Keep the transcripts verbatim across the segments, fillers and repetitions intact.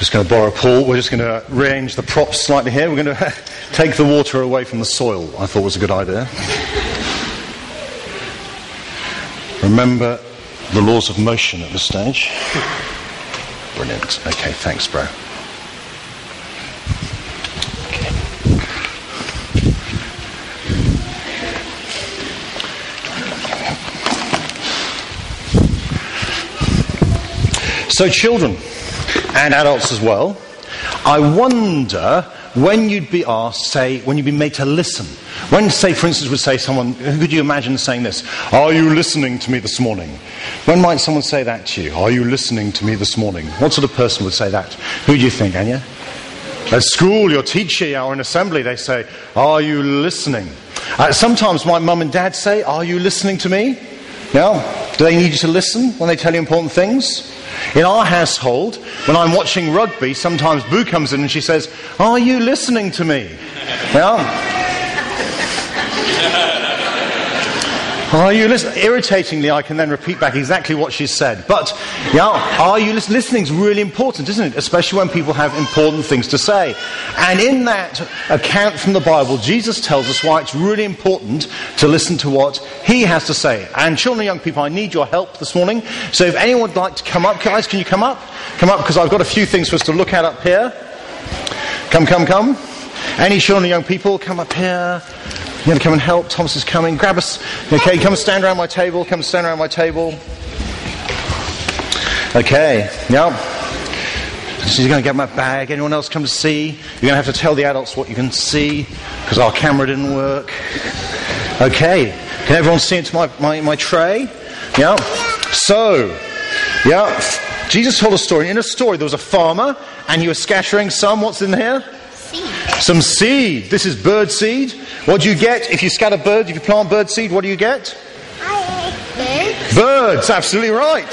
Just going to borrow Paul. We're just going to arrange the props slightly here. We're going to take the water away from the soil. I thought was a good idea. Remember the laws of motion at this stage. Brilliant. Okay, thanks, bro. So children, and adults as well, I wonder when you'd be asked, say, when you'd be made to listen. When, say, for instance, would say someone, who could you imagine saying this? Are you listening to me this morning? When might someone say that to you? Are you listening to me this morning? What sort of person would say that? Who do you think, Anya? At school, your teacher, or in assembly, they say, are you listening? Uh, sometimes my mum and dad say, are you listening to me? Yeah? Do they need you to listen when they tell you important things? In our household, when I'm watching rugby, sometimes Boo comes in and she says, are you listening to me? Yeah? Are you listening? Irritatingly, I can then repeat back exactly what she said. But, yeah, are you listening? Listening is really important, isn't it? Especially when people have important things to say. And in that account from the Bible, Jesus tells us why it's really important to listen to what he has to say. And children and young people, I need your help this morning. So if anyone would like to come up, guys, can you come up? Come up, because I've got a few things for us to look at up here. Come, come, come. Any children and young people, come up here. You're going to come and help. Thomas is coming. Grab us. Okay, come and stand around my table. Come and stand around my table. Okay, yeah. So you're going to get my bag. Anyone else come to see? You're going to have to tell the adults what you can see, because our camera didn't work. Okay, can everyone see into my, my, my tray? Yeah. So, yeah, Jesus told a story. In a story, there was a farmer, and he was scattering some. What's in here? Seed. Some seed. This is bird seed. What do you get if you scatter birds, if you plant bird seed, what do you get? Birds. Birds, absolutely right.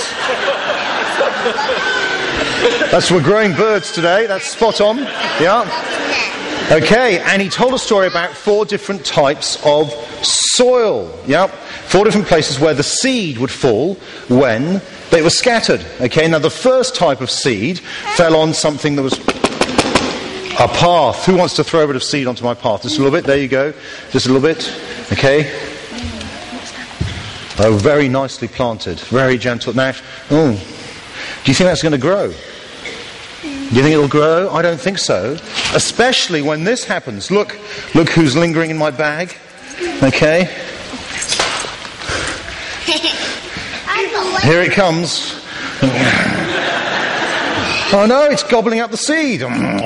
That's we're growing birds today, that's spot on. Yeah. Okay, and he told a story about four different types of soil. Yeah. Four different places where the seed would fall when they were scattered. Okay, now the first type of seed fell on something that was a path. Who wants to throw a bit of seed onto my path? Just a little bit. There you go. Just a little bit. Okay. Oh, very nicely planted. Very gentle. Now, oh, do you think that's going to grow? Do you think it'll grow? I don't think so. Especially when this happens. Look, look who's lingering in my bag. Okay. Here it comes. Oh no, it's gobbling up the seed.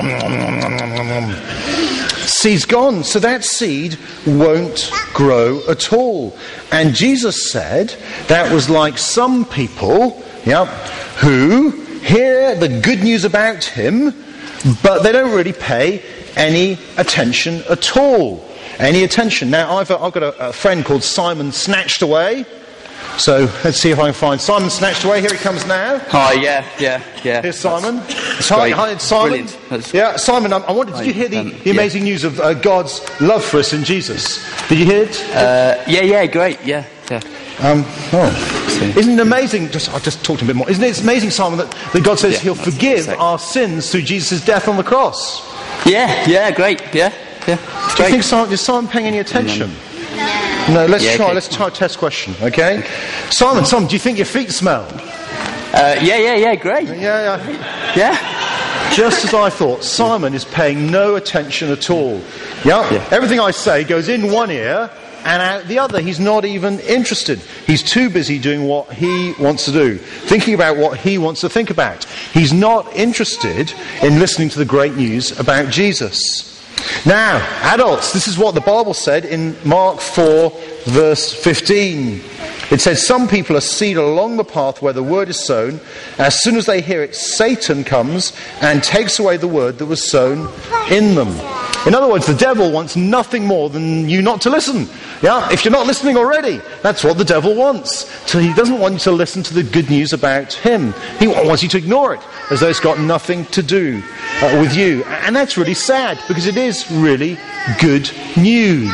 Seed's gone. So that seed won't grow at all. And Jesus said that was like some people, yeah, who hear the good news about him, but they don't really pay any attention at all. Any attention. Now, I've, I've got a, a friend called Simon Snatched Away. So let's see if I can find Simon Snatched Away. Here he comes now. Hi, yeah, yeah, yeah. Here's Simon. Hi, hi, it's Simon. Brilliant. That's yeah, Simon. I, I wanted. Did you hear the, um, the amazing yeah. news of uh, God's love for us in Jesus? Did you hear it? Uh, yeah, yeah, great, yeah, yeah. Um, oh. Isn't it amazing? Just I'll just talk to him a bit more. Isn't it amazing, Simon, that, that God says yeah, He'll forgive our sins through Jesus' death on the cross? Yeah, yeah, great, yeah, yeah. Do you think Simon, is Simon paying any attention? No. No, let's yeah, try. Okay. Let's try a test question, okay? Simon, Simon, do you think your feet smell? Uh, yeah, yeah, yeah, great. Yeah, yeah. Yeah. Just as I thought, Simon is paying no attention at all. Yeah? yeah. Everything I say goes in one ear and out the other. He's not even interested. He's too busy doing what he wants to do, thinking about what he wants to think about. He's not interested in listening to the great news about Jesus. Now, adults, this is what the Bible said in Mark four, verse fifteen. It says, some people are seed along the path where the word is sown. As soon as they hear it, Satan comes and takes away the word that was sown in them. In other words, the devil wants nothing more than you not to listen. Yeah, if you're not listening already, that's what the devil wants. So he doesn't want you to listen to the good news about him. He wants you to ignore it, as though it's got nothing to do uh, with you. And that's really sad, because it is really good news.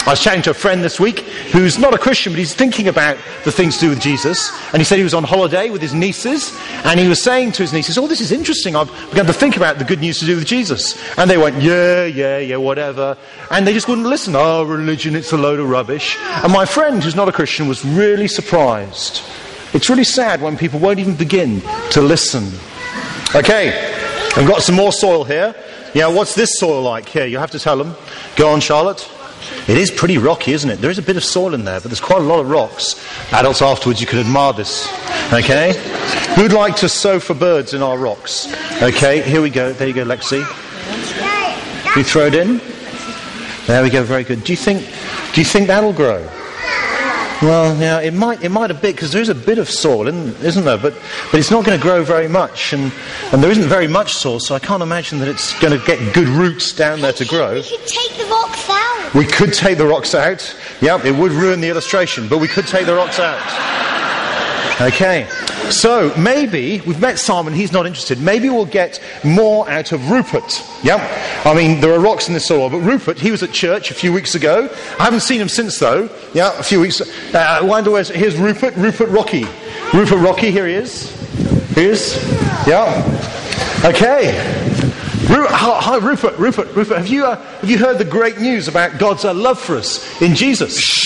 I was chatting to a friend this week who's not a Christian, but he's thinking about the things to do with Jesus. And he said he was on holiday with his nieces, and he was saying to his nieces, oh, this is interesting. I've begun to think about the good news to do with Jesus. And they went, yeah, yeah, yeah, whatever. And they just wouldn't listen. Oh, religion, it's a load of rubbish. And my friend, who's not a Christian, was really surprised. It's really sad when people won't even begin to listen. Okay, I've got some more soil here. Yeah, what's this soil like here? You have to tell them. Go on, Charlotte. It is pretty rocky, isn't it? There is a bit of soil in there, but there's quite a lot of rocks. Adults, afterwards, you can admire this. Okay? Who'd like to sow for birds in our rocks? Okay, here we go. There you go, Lexi. You throw it in. There we go, very good. Do you think, do you think that'll grow? Well, yeah, it might, it might a bit, because there is a bit of soil, isn't there? But, but it's not going to grow very much, and, and there isn't very much soil, so I can't imagine that it's going to get good roots down there to grow. We could take the rocks out. We could take the rocks out. Yeah, it would ruin the illustration, but we could take the rocks out. Okay. So, maybe, we've met Simon, he's not interested. Maybe we'll get more out of Rupert. Yeah? I mean, there are rocks in this soil, but Rupert, he was at church a few weeks ago. I haven't seen him since, though. Yeah, a few weeks. Uh, I wonder where's, here's Rupert, Rupert Rocky. Rupert Rocky, here he is. Here he is. Yeah. Okay. Ru- hi, Rupert, Rupert, Rupert, have you, uh, have you heard the great news about God's uh, love for us in Jesus?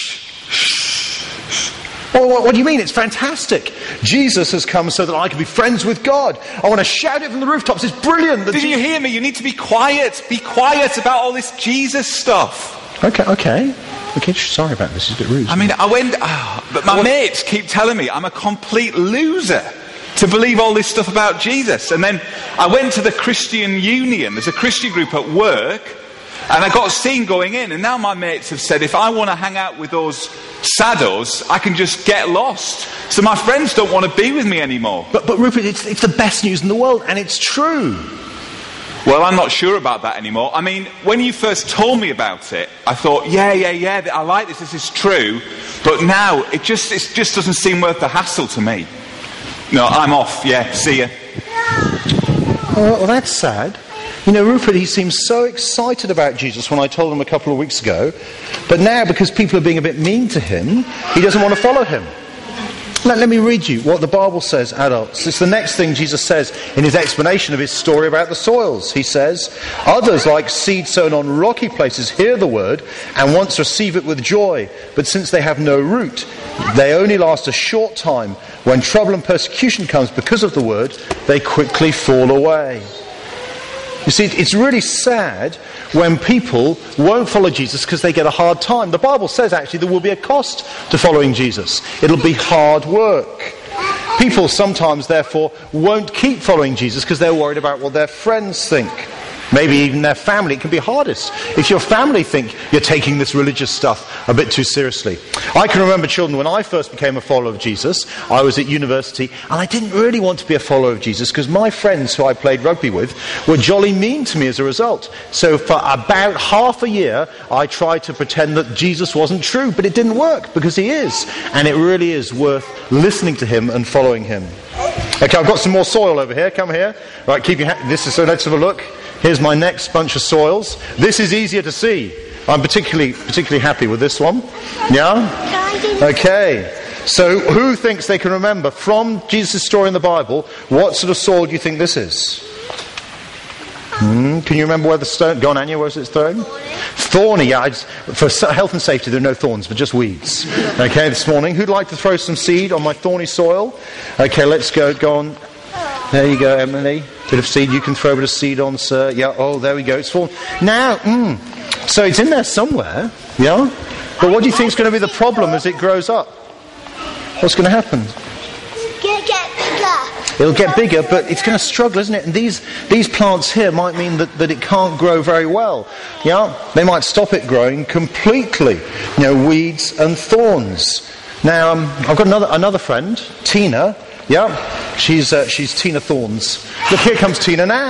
Well, what, what do you mean? It's fantastic. Jesus has come so that I can be friends with God. I want to shout it from the rooftops. It's brilliant. Did you hear me? You need to be quiet. Be quiet about all this Jesus stuff. Okay, okay. Okay, sorry about this. It's a bit rude. I mean, I went... Oh, but my what? mates keep telling me I'm a complete loser to believe all this stuff about Jesus. And then I went to the Christian Union. There's a Christian group at work. And I got seen going in. And now my mates have said if I want to hang out with those saddos, I can just get lost. So my friends don't want to be with me anymore. But, but Rupert, it's, it's the best news in the world, and it's true. Well, I'm not sure about that anymore. I mean, when you first told me about it, I thought, yeah, yeah, yeah, I like this, this is true. But now, it just, it just doesn't seem worth the hassle to me. No, I'm off, yeah, see ya. Oh, well, that's sad. You know, Rupert, he seems so excited about Jesus when I told him a couple of weeks ago. But now, because people are being a bit mean to him, he doesn't want to follow him. Let, let me read you what the Bible says, adults. It's the next thing Jesus says in his explanation of his story about the soils. He says, others, like seed sown on rocky places, hear the word and once receive it with joy. But since they have no root, they only last a short time. When trouble and persecution comes because of the word, they quickly fall away. You see, it's really sad when people won't follow Jesus because they get a hard time. The Bible says, actually, there will be a cost to following Jesus. It'll be hard work. People sometimes, therefore, won't keep following Jesus because they're worried about what their friends think. Maybe even their family. It can be hardest if your family think you're taking this religious stuff a bit too seriously. I can remember, children, when I first became a follower of Jesus, I was at university, and I didn't really want to be a follower of Jesus because my friends who I played rugby with were jolly mean to me as a result. So for about half a year, I tried to pretend that Jesus wasn't true, but it didn't work because he is. And it really is worth listening to him and following him. Okay, I've got some more soil over here. Come here. Right, keep your ha- this is so let's have a look. Here's my next bunch of soils. This is easier to see. I'm particularly particularly happy with this one. Yeah? Okay. So who thinks they can remember from Jesus' story in the Bible, what sort of soil do you think this is? Hmm, can you remember where the stone... Go on, Anya, where's it thrown? Thorny, yeah. I just, for health and safety, there are no thorns, but just weeds. Okay, this morning. Who'd like to throw some seed on my thorny soil? Okay, let's go. Go on. There you go, Emily. Bit of seed. You can throw a bit of seed on, sir. Yeah, oh, there we go. It's fallen. Now, mm, so it's in there somewhere, yeah? But what do you think is going to be the problem as it grows up? What's going to happen? It'll get bigger. It'll get bigger, but it's going to struggle, isn't it? And these, these plants here might mean that, that it can't grow very well. Yeah? They might stop it growing completely. You know, weeds and thorns. Now, um, I've got another, another friend, Tina. Yeah, she's uh, she's Tina Thorns. Look, here comes Tina now.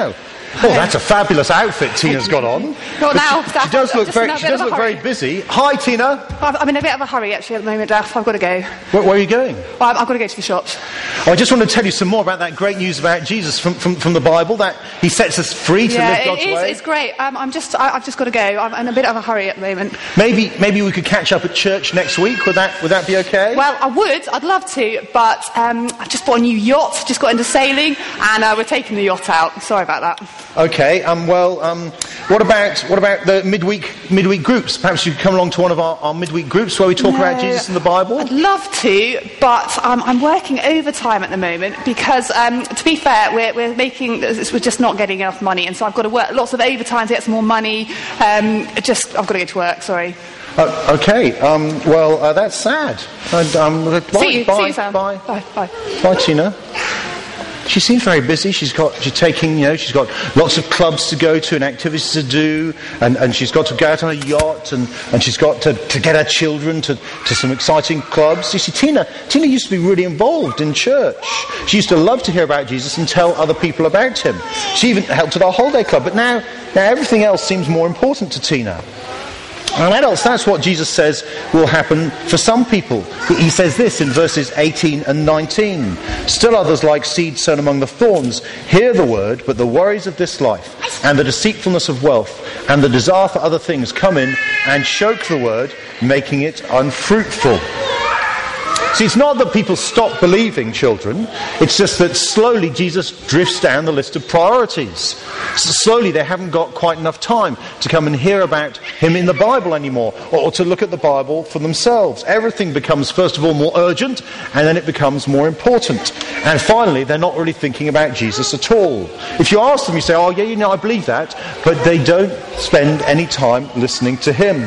Oh, that's a fabulous outfit Tina's got on. Not But now, She, Daph, she does I'm look just very, in a she bit does of a look very hurry. busy. Hi, Tina. I'm I'm in a bit of a hurry actually at the moment, Daph. I've got to go. Where, where are you going? Well, I've I've got to go to the shops. Oh, I just want to tell you some more about that great news about Jesus from, from, from the Bible, that he sets us free to Yeah, live God's it is. way. It's great. Um, I'm just. I, I've just got to go. I'm in a bit of a hurry at the moment. Maybe, maybe we could catch up at church next week. Would that, would that be okay? Well, I would. I'd love to, but um, I've just bought a new yacht. Just got into sailing, and uh, we're taking the yacht out. Sorry about that. Okay. Um, well, um, what about what about the midweek midweek groups? Perhaps you could come along to one of our, our midweek groups where we talk No, about Jesus and the Bible. I'd love to, but um, I'm working overtime at the moment because, um, to be fair, we're, we're making we're just not getting enough money, and so I've got to work lots of overtime to get some more money. Um, just I've got to go to work. Sorry. Uh, okay. Um, well, uh, that's sad. And, um, bye, See you. bye, See you, Sam. bye, Bye. Bye. bye, Tina. She seems very busy. She's got, she's taking, you know, she's got lots of clubs to go to and activities to do, and, and she's got to go out on a yacht, and, and she's got to, to get her children to, to some exciting clubs. You see, Tina, Tina used to be really involved in church. She used to love to hear about Jesus and tell other people about him. She even helped at our holiday club, but now, now everything else seems more important to Tina. And adults, that's what Jesus says will happen for some people. He says this in verses eighteen and nineteen. Still others, like seed sown among the thorns, hear the word, but the worries of this life and the deceitfulness of wealth and the desire for other things come in and choke the word, making it unfruitful. See, it's not that people stop believing, children. It's just that slowly Jesus drifts down the list of priorities. So slowly they haven't got quite enough time to come and hear about him in the Bible anymore, or, or to look at the Bible for themselves. Everything becomes, first of all, more urgent, and then it becomes more important. And finally, they're not really thinking about Jesus at all. If you ask them, you say, oh, yeah, you know, I believe that, but they don't spend any time listening to him.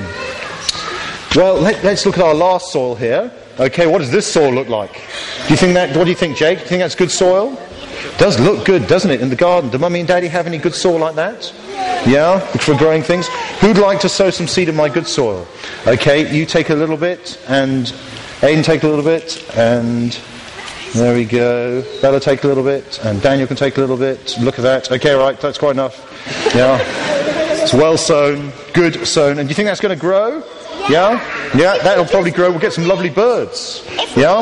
Well, let, let's look at our last soil here. Okay, what does this soil look like? Do you think that? What do you think, Jake? Do you think that's good soil? Does look good, doesn't it, in the garden? Do Mummy and Daddy have any good soil like that? Yeah, for growing things. Who'd like to sow some seed in my good soil? Okay, you take a little bit, and Aiden take a little bit, and there we go. Bella take a little bit, and Daniel can take a little bit. Look at that. Okay, right, that's quite enough. Yeah, it's well sown, good sown, and do you think that's going to grow? Yeah? Yeah, that'll probably grow. We'll get some lovely birds. Yeah?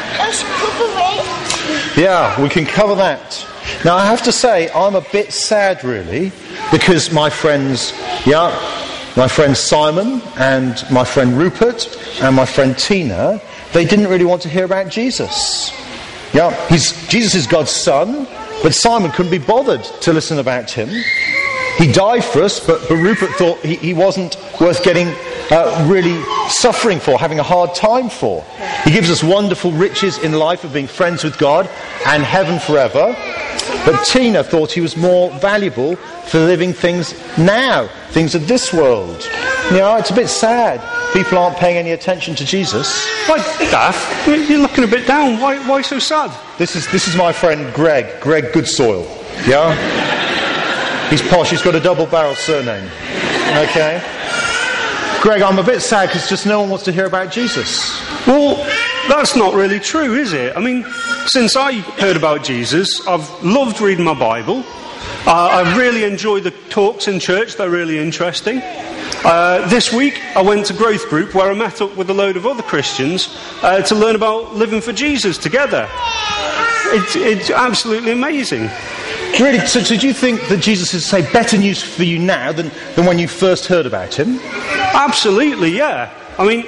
Yeah, we can cover that. Now, I have to say, I'm a bit sad, really, because my friends, yeah, my friend Simon and my friend Rupert and my friend Tina, they didn't really want to hear about Jesus. Yeah, he's, Jesus is God's son, but Simon couldn't be bothered to listen about him. He died for us, but, but Rupert thought he, he wasn't worth getting uh, really suffering for, having a hard time for. He gives us wonderful riches in life of being friends with God and heaven forever. But Tina thought he was more valuable for living things now, things of this world. You know, it's a bit sad. People aren't paying any attention to Jesus. Why, Daph, you're looking a bit down. Why, why so sad? This is this is my friend Greg, Greg Goodsoil. Yeah? He's posh, he's got a double-barrel surname. Okay? Greg, I'm a bit sad because just no one wants to hear about Jesus. Well, that's not really true, is it? I mean, since I heard about Jesus, I've loved reading my Bible. Uh, I really enjoy the talks in church, they're really interesting. Uh, this week, I went to Growth Group where I met up with a load of other Christians uh, to learn about living for Jesus together. It's, it's absolutely amazing. Really? So, so do you think that Jesus is, say, better news for you now than, than when you first heard about him? Absolutely, yeah. I mean,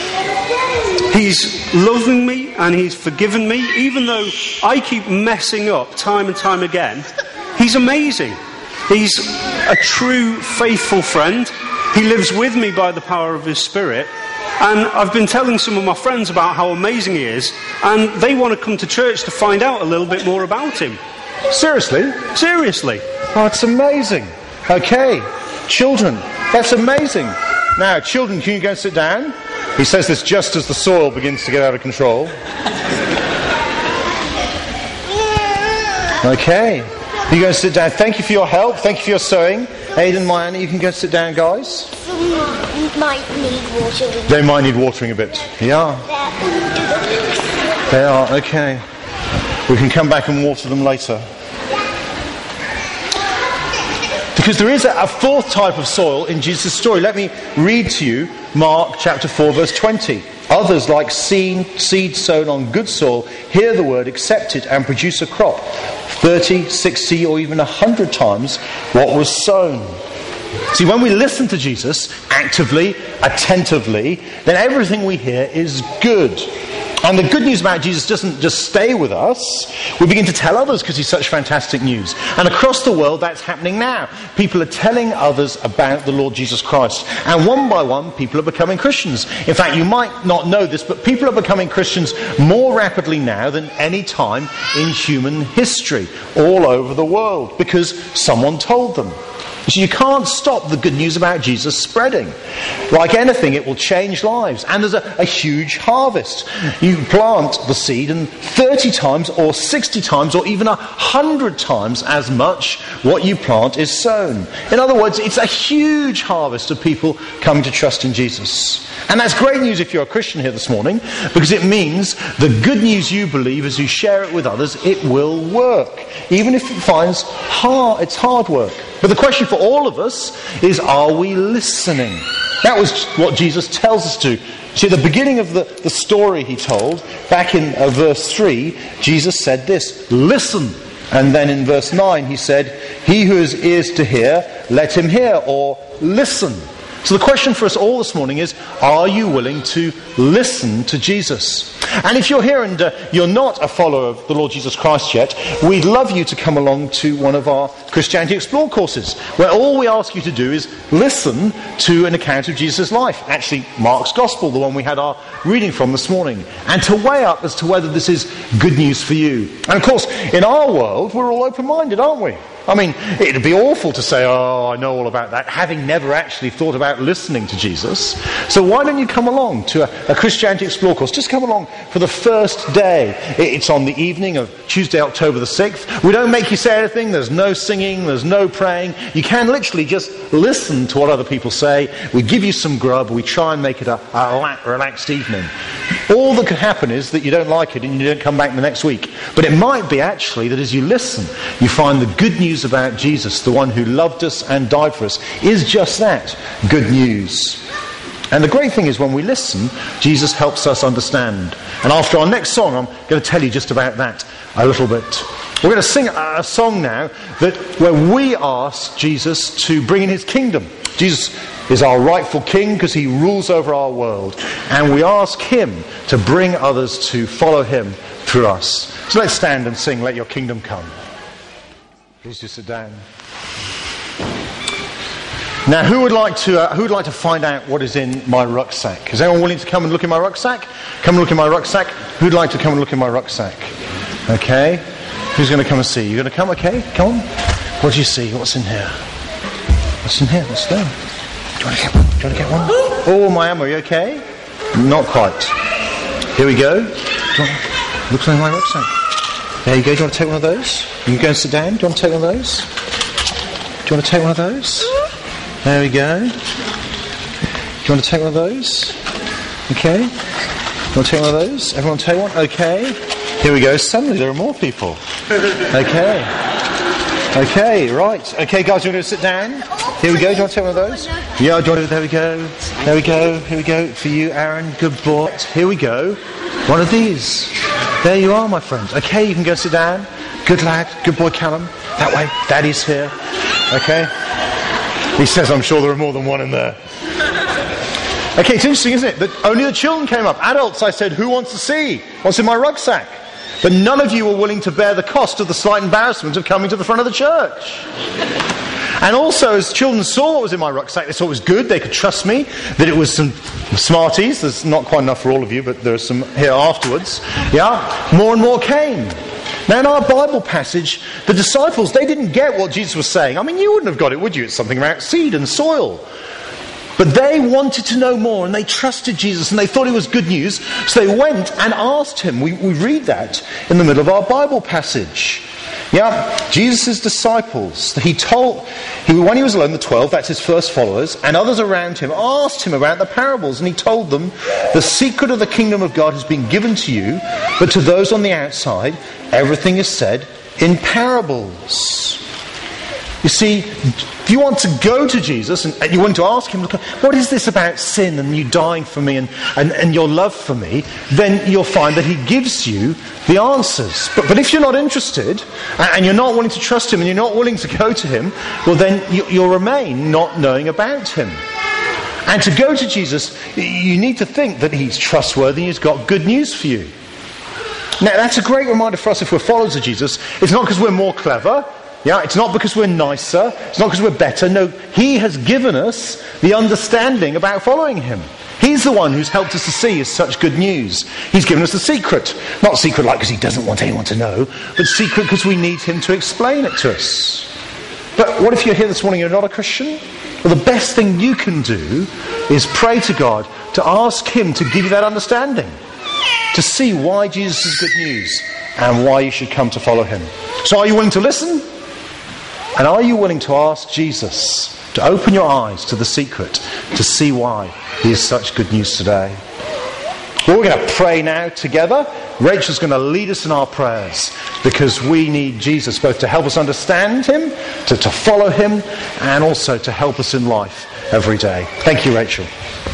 he's loving me and he's forgiven me, even though I keep messing up time and time again. He's amazing. He's a true, faithful friend. He lives with me by the power of his Spirit. And I've been telling some of my friends about how amazing he is, and they want to come to church to find out a little bit more about him. Seriously? Seriously. Oh, it's amazing. Okay. Children, that's amazing. Now, children, can you go and sit down? He says this just as the soil begins to get out of control. Okay. You go and sit down. Thank you for your help. Thank you for your sewing. Aidan, Miami, you can go and sit down, guys. Might need watering. They might need watering a bit. Yeah. They are. Okay. We can come back and water them later. Because there is a, a fourth type of soil in Jesus' story. Let me read to you Mark chapter four, verse twenty. Others, like seed, seed sown on good soil, hear the word, accept it, and produce a crop. thirty, sixty, or even one hundred times what was sown. See, when we listen to Jesus actively, attentively, then everything we hear is good. And the good news about Jesus doesn't just stay with us. We begin to tell others because he's such fantastic news. And across the world, that's happening now. People are telling others about the Lord Jesus Christ. And one by one, people are becoming Christians. In fact, you might not know this, but people are becoming Christians more rapidly now than any time in human history, all over the world, because someone told them. So you can't stop the good news about Jesus spreading. Like anything, it will change lives. And there's a, a huge harvest. You plant the seed and thirty times or sixty times or even one hundred times as much what you plant is sown. In other words, it's a huge harvest of people coming to trust in Jesus. And that's great news if you're a Christian here this morning, because it means the good news you believe, as you share it with others, it will work. Even if it finds hard, it's hard work. But the question for all of us is, are we listening? That was what Jesus tells us to. See, at the beginning of the, the story he told, back in uh, verse three, Jesus said this, listen. And then in verse nine he said, he who has ears to hear, let him hear, or listen. So the question for us all this morning is, are you willing to listen to Jesus? And if you're here and uh, you're not a follower of the Lord Jesus Christ yet, we'd love you to come along to one of our Christianity Explored courses, where all we ask you to do is listen to an account of Jesus' life. Actually, Mark's Gospel, the one we had our reading from this morning, and to weigh up as to whether this is good news for you. And of course, in our world, we're all open-minded, aren't we? I mean, it'd be awful to say, oh, I know all about that, having never actually thought about listening to Jesus. So why don't you come along to a, a Christianity Explored course? Just come along for the first day. It's on the evening of Tuesday, October the sixth. We don't make you say anything. There's no singing. There's no praying. You can literally just listen to what other people say. We give you some grub. We try and make it a, a relaxed evening. All that could happen is that you don't like it and you don't come back the next week. But it might be actually that as you listen, you find the good news about Jesus, the one who loved us and died for us, is just that, good news. And the great thing is when we listen, Jesus helps us understand. And after our next song, I'm going to tell you just about that a little bit. We're going to sing a song now that where we ask Jesus to bring in his kingdom. Jesus is our rightful king because he rules over our world. And we ask him to bring others to follow him through us. So let's stand and sing, Let Your Kingdom Come. Please just sit down. Now, who would like to uh, who would like to find out what is in my rucksack? Is anyone willing to come and look in my rucksack? Come and look in my rucksack. Who'd like to come and look in my rucksack? Okay. Who's going to come and see? You going to come? Okay. Come on. What do you see? What's in here? What's in here? What's there? Do you want to get one? Do you want to get one? Oh, my ammo. Are you okay? Not quite. Here we go. Do you want, looks like my rucksack. There you go. Do you want to take one of those? You can go and sit down. Do you want to take one of those? Do you want to take one of those? There we go. Do you want to take one of those? Okay. You want to take one of those? Everyone take one? Okay. Here we go. Suddenly there are more people. Okay. Okay, right. Okay, guys, you want to sit down? Here we go. Do you want to take one of those? Yeah, do you want to, there we go. There we go. Here we go. For you, Aaron. Good boy. Here we go. One of these. There you are, my friend. Okay, you can go sit down. Good lad. Good boy, Callum. That way. Daddy's here. Okay. He says, I'm sure there are more than one in there. Okay, it's interesting, isn't it? That only the children came up. Adults, I said, who wants to see what's in my rucksack? But none of you were willing to bear the cost of the slight embarrassment of coming to the front of the church. And also, as children saw what was in my rucksack, they saw it was good, they could trust me, that it was some Smarties. There's not quite enough for all of you, but there are some here afterwards. Yeah? More and more came. Now, in our Bible passage, the disciples, they didn't get what Jesus was saying. I mean, you wouldn't have got it, would you? It's something about seed and soil. But they wanted to know more, and they trusted Jesus, and they thought it was good news, so they went and asked him. We, we read that in the middle of our Bible passage. Yeah, Jesus' disciples, he told, he, when he was alone, the twelve, that's his first followers, and others around him asked him about the parables, and he told them, the secret of the kingdom of God has been given to you, but to those on the outside, everything is said in parables. You see, if you want to go to Jesus and, and you want to ask him, look, what is this about sin and you dying for me and, and, and your love for me, then you'll find that he gives you the answers. But, but if you're not interested and, and you're not willing to trust him and you're not willing to go to him, well then you, you'll remain not knowing about him. And to go to Jesus, you need to think that he's trustworthy and he's got good news for you. Now that's a great reminder for us if we're followers of Jesus. It's not because we're more clever. Yeah, it's not because we're nicer. It's not because we're better. No, he has given us the understanding about following him. He's the one who's helped us to see is such good news. He's given us the secret. Not secret like because he doesn't want anyone to know, but secret because we need him to explain it to us. But what if you're here this morning and you're not a Christian? Well, the best thing you can do is pray to God to ask him to give you that understanding, to see why Jesus is good news and why you should come to follow him. So are you willing to listen? And are you willing to ask Jesus to open your eyes to the secret, to see why he is such good news today? Well, we're going to pray now together. Rachel's going to lead us in our prayers because we need Jesus both to help us understand him, to, to follow him, and also to help us in life every day. Thank you, Rachel.